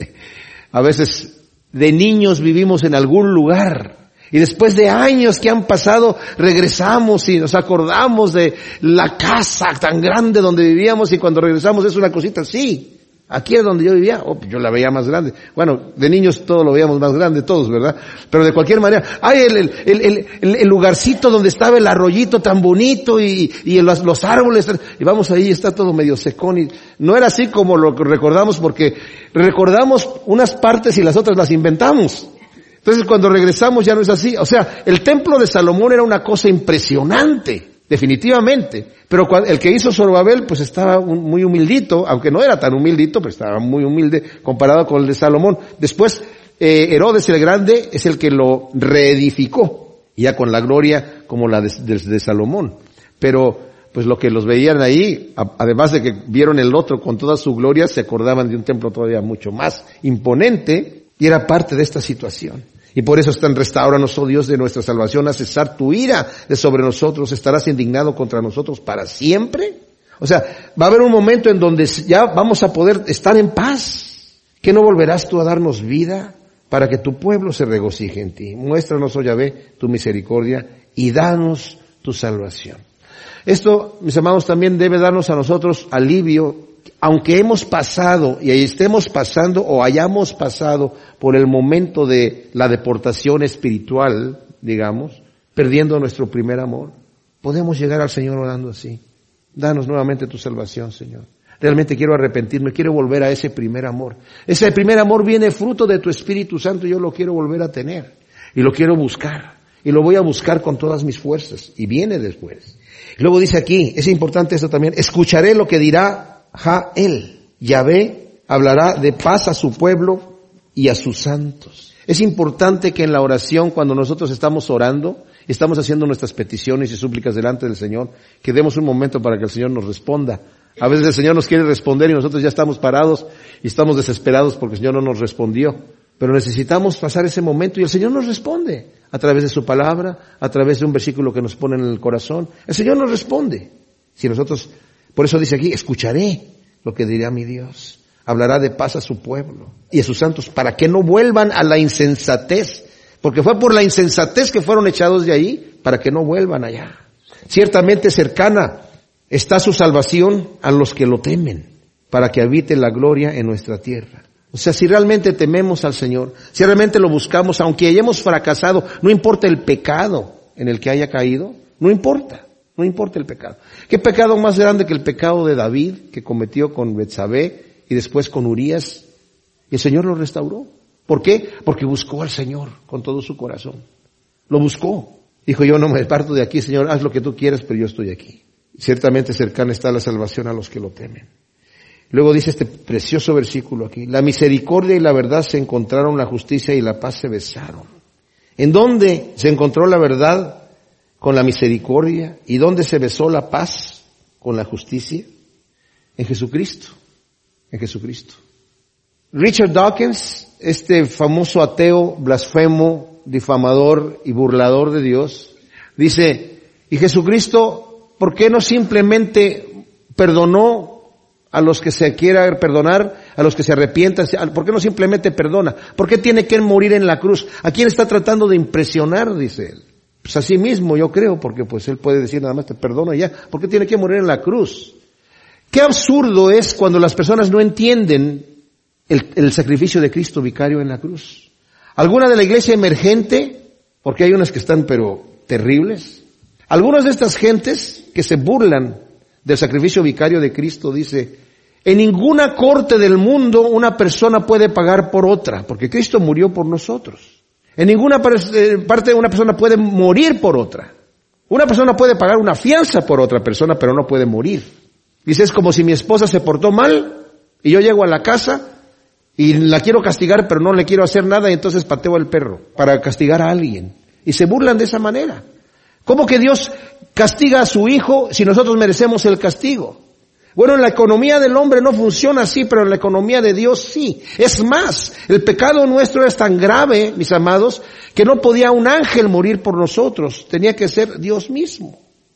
a veces de niños vivimos en algún lugar y después de años que han pasado regresamos y nos acordamos de la casa tan grande donde vivíamos y cuando regresamos es una cosita así. Aquí es donde yo vivía, yo la veía más grande. Bueno, de niños todo lo veíamos más grande, todos, ¿verdad? Pero de cualquier manera, el lugarcito donde estaba el arroyito tan bonito y los árboles, y vamos ahí, está todo medio secón y no era así como lo recordamos porque recordamos unas partes y las otras las inventamos. Entonces cuando regresamos ya no es así. O sea, el templo de Salomón era una cosa impresionante. Definitivamente. Pero el que hizo Zorobabel, pues estaba muy humildito, aunque no era tan humildito, pero estaba muy humilde comparado con el de Salomón. Después, Herodes el Grande es el que lo reedificó, ya con la gloria como la de Salomón. Pero, pues lo que los veían ahí, además de que vieron el otro con toda su gloria, se acordaban de un templo todavía mucho más imponente, y era parte de esta situación. Y por eso están: restáuranos, oh Dios, de nuestra salvación, a cesar tu ira de sobre nosotros, estarás indignado contra nosotros para siempre. O sea, va a haber un momento en donde ya vamos a poder estar en paz. ¿Que no volverás tú a darnos vida para que tu pueblo se regocije en ti? Muéstranos, oh Yahvé, tu misericordia y danos tu salvación. Esto, mis amados, también debe darnos a nosotros alivio, aunque hemos pasado y estemos pasando o hayamos pasado por el momento de la deportación espiritual, digamos, perdiendo nuestro primer amor. Podemos llegar al Señor orando así: danos nuevamente tu salvación, Señor. Realmente quiero arrepentirme, quiero volver a ese primer amor. Ese primer amor viene fruto de tu Espíritu Santo y yo lo quiero volver a tener. Y lo quiero buscar. Y lo voy a buscar con todas mis fuerzas. Y viene después. Y luego dice aquí, es importante esto también: escucharé lo que dirá Jael. Yahvé hablará de paz a su pueblo y a sus santos. Es importante que en la oración, cuando nosotros estamos orando, estamos haciendo nuestras peticiones y súplicas delante del Señor, que demos un momento para que el Señor nos responda. A veces el Señor nos quiere responder y nosotros ya estamos parados y estamos desesperados porque el Señor no nos respondió. Pero necesitamos pasar ese momento y el Señor nos responde a través de su palabra, a través de un versículo que nos pone en el corazón. El Señor nos responde. Si nosotros, por eso dice aquí: escucharé lo que dirá mi Dios. Hablará de paz a su pueblo y a sus santos para que no vuelvan a la insensatez. Porque fue por la insensatez que fueron echados de ahí, para que no vuelvan allá. Ciertamente cercana está su salvación a los que lo temen, para que habite la gloria en nuestra tierra. O sea, si realmente tememos al Señor, si realmente lo buscamos, aunque hayamos fracasado, no importa el pecado en el que haya caído, no importa el pecado. ¿Qué pecado más grande que el pecado de David, que cometió con Betsabé y después con Urías? Y el Señor lo restauró. ¿Por qué? Porque buscó al Señor con todo su corazón. Lo buscó. Dijo, yo no me parto de aquí, Señor, haz lo que tú quieras, pero yo estoy aquí. Ciertamente cercana está la salvación a los que lo temen. Luego dice este precioso versículo aquí, la misericordia y la verdad se encontraron, la justicia y la paz se besaron. ¿En dónde se encontró la verdad con la misericordia? ¿Y dónde se besó la paz con la justicia? En Jesucristo, en Jesucristo. Richard Dawkins, este famoso ateo, blasfemo, difamador y burlador de Dios, dice, y Jesucristo, ¿por qué no simplemente perdonó a los que se quiera perdonar, a los que se arrepientan? ¿Por qué no simplemente perdona? ¿Por qué tiene que morir en la cruz? ¿A quién está tratando de impresionar? Dice él. Pues a sí mismo, yo creo, porque pues él puede decir nada más te perdono ya. ¿Por qué tiene que morir en la cruz? Qué absurdo es cuando las personas no entienden el sacrificio de Cristo vicario en la cruz. Alguna de la iglesia emergente, porque hay unas que están pero terribles, algunas de estas gentes que se burlan del sacrificio vicario de Cristo, dice, en ninguna corte del mundo una persona puede pagar por otra, porque Cristo murió por nosotros. En ninguna parte una persona puede morir por otra. Una persona puede pagar una fianza por otra persona, pero no puede morir. Dice, es como si mi esposa se portó mal y yo llego a la casa y la quiero castigar, pero no le quiero hacer nada, y entonces pateo al perro para castigar a alguien. Y se burlan de esa manera. ¿Cómo que Dios castiga a su hijo si nosotros merecemos el castigo? Bueno, en la economía del hombre no funciona así, pero en la economía de Dios sí. Es más, el pecado nuestro es tan grave, mis amados, que no podía un ángel morir por nosotros. Tenía que ser Dios mismo.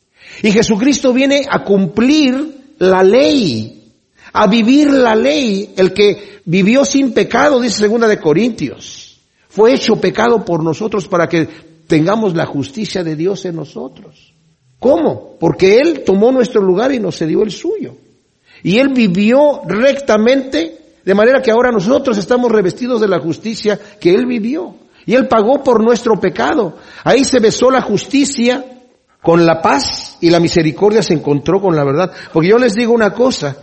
Y Jesucristo viene a cumplir la ley, a vivir la ley. El que vivió sin pecado, dice 2 de Corintios, fue hecho pecado por nosotros para que tengamos la justicia de Dios en nosotros. ¿Cómo? Porque Él tomó nuestro lugar y nos cedió el suyo. Y Él vivió rectamente, de manera que ahora nosotros estamos revestidos de la justicia que Él vivió. Y Él pagó por nuestro pecado. Ahí se besó la justicia con la paz y la misericordia se encontró con la verdad. Porque yo les digo una cosa,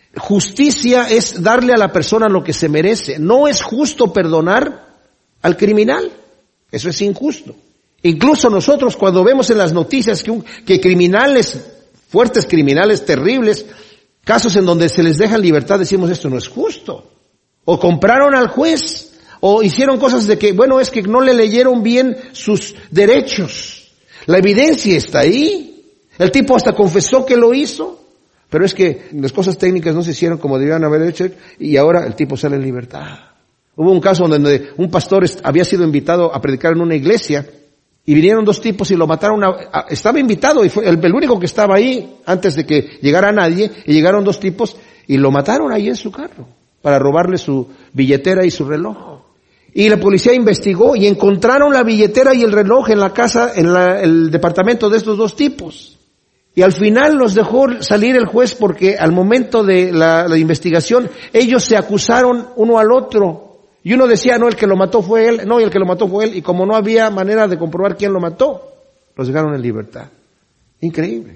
justicia es darle a la persona lo que se merece. No es justo perdonar al criminal. Eso es injusto. Incluso nosotros cuando vemos en las noticias que criminales, fuertes criminales, terribles, casos en donde se les deja en libertad, decimos esto no es justo. O compraron al juez, o hicieron cosas de que, bueno, es que no le leyeron bien sus derechos. La evidencia está ahí. El tipo hasta confesó que lo hizo, pero es que las cosas técnicas no se hicieron como debían haber hecho y ahora el tipo sale en libertad. Hubo un caso donde un pastor había sido invitado a predicar en una iglesia y vinieron 2 tipos y lo mataron. Estaba invitado y fue el único que estaba ahí antes de que llegara nadie, y llegaron 2 tipos y lo mataron ahí en su carro para robarle su billetera y su reloj. Y la policía investigó y encontraron la billetera y el reloj en la casa, en el departamento de estos 2 tipos. Y al final los dejó salir el juez porque al momento de la investigación ellos se acusaron uno al otro. Y uno decía, no, el que lo mató fue él, no, y el que lo mató fue él. Y como no había manera de comprobar quién lo mató, los dejaron en libertad. Increíble.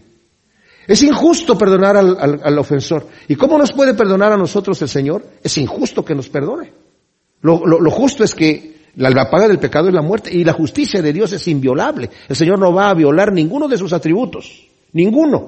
Es injusto perdonar al ofensor. ¿Y cómo nos puede perdonar a nosotros el Señor? Es injusto que nos perdone. Lo justo es que la paga del pecado es la muerte y la justicia de Dios es inviolable. El Señor no va a violar ninguno de sus atributos. Ninguno.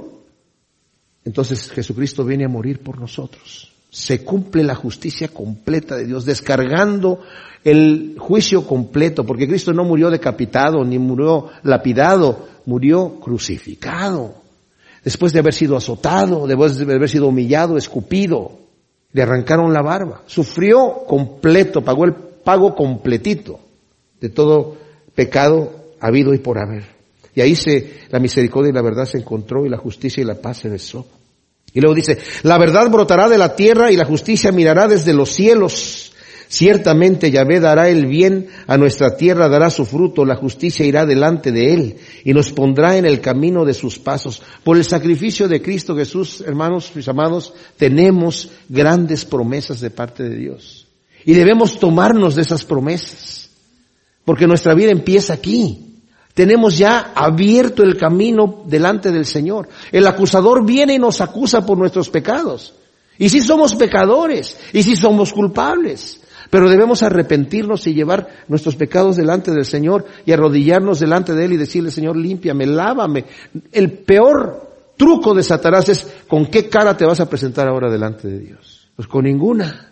Entonces Jesucristo viene a morir por nosotros. Se cumple la justicia completa de Dios, descargando el juicio completo, porque Cristo no murió decapitado, ni murió lapidado, murió crucificado. Después de haber sido azotado, después de haber sido humillado, escupido, le arrancaron la barba. Sufrió completo, pagó el pago completito de todo pecado habido y por haber. Y ahí la misericordia y la verdad se encontró y la justicia y la paz se besó. Y luego dice, la verdad brotará de la tierra y la justicia mirará desde los cielos. Ciertamente Yahvé dará el bien a nuestra tierra, dará su fruto, la justicia irá delante de él y nos pondrá en el camino de sus pasos. Por el sacrificio de Cristo Jesús, hermanos, mis amados, tenemos grandes promesas de parte de Dios. Y debemos tomarnos de esas promesas, porque nuestra vida empieza aquí. Tenemos ya abierto el camino delante del Señor. El acusador viene y nos acusa por nuestros pecados. Y sí somos pecadores, y sí somos culpables. Pero debemos arrepentirnos y llevar nuestros pecados delante del Señor y arrodillarnos delante de Él y decirle, Señor, límpiame, lávame. El peor truco de Satanás es, ¿con qué cara te vas a presentar ahora delante de Dios? Pues con ninguna.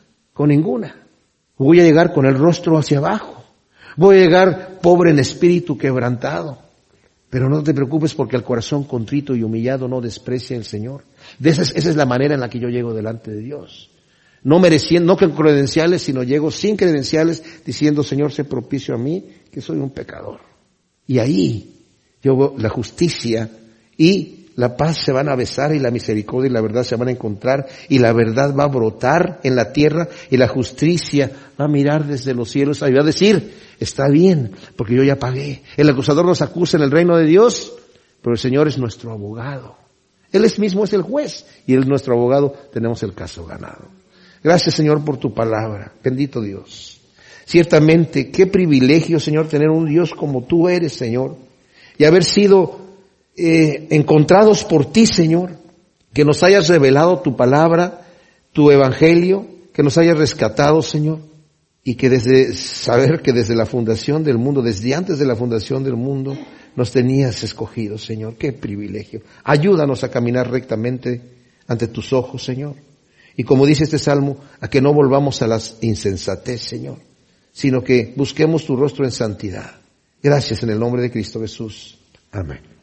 Voy a llegar con el rostro hacia abajo. Voy a llegar pobre en espíritu, quebrantado. Pero no te preocupes, porque el corazón contrito y humillado no desprecia el Señor. Esa es la manera en la que yo llego delante de Dios. No mereciendo, no con credenciales, sino llego sin credenciales, diciendo, Señor, sé propicio a mí, que soy un pecador. Y ahí, la justicia y la paz se van a besar, y la misericordia y la verdad se van a encontrar, y la verdad va a brotar en la tierra, y la justicia va a mirar desde los cielos y va a decir, está bien, porque yo ya pagué. El acusador nos acusa en el reino de Dios, pero el Señor es nuestro abogado. Él mismo es el juez, y Él es nuestro abogado, tenemos el caso ganado. Gracias, Señor, por tu palabra. Bendito Dios. Ciertamente, qué privilegio, Señor, tener un Dios como tú eres, Señor, y haber sido encontrados por ti, Señor, que nos hayas revelado tu palabra, tu evangelio, que nos hayas rescatado, Señor, y que saber que desde la fundación del mundo, desde antes de la fundación del mundo, nos tenías escogidos, Señor. Qué privilegio. Ayúdanos a caminar rectamente ante tus ojos, Señor. Y como dice este salmo, a que no volvamos a la insensatez, Señor, sino que busquemos tu rostro en santidad. Gracias en el nombre de Cristo Jesús. Amén.